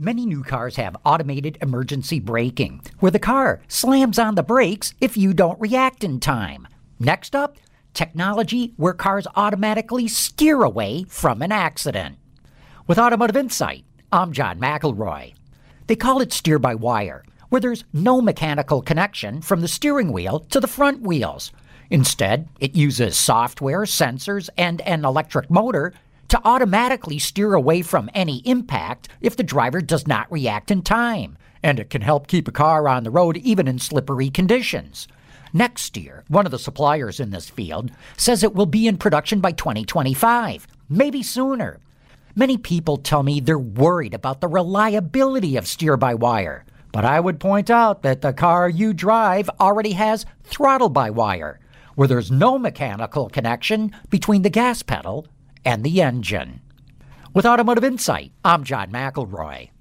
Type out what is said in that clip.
Many new cars have automated emergency braking, where the car slams on the brakes if you don't react in time. Next up, technology where cars automatically steer away from an accident. With Automotive Insight, I'm John McElroy. They call it steer-by-wire, where there's no mechanical connection from the steering wheel to the front wheels. Instead, it uses software, sensors, and an electric motor to automatically steer away from any impact if the driver does not react in time. And it can help keep a car on the road even in slippery conditions. NextSteer, one of the suppliers in this field, says it will be in production by 2025, maybe sooner. Many people tell me they're worried about the reliability of steer-by-wire, but I would point out that the car you drive already has throttle-by-wire, where there's no mechanical connection between the gas pedal and the engine. With Automotive Insight, I'm John McElroy.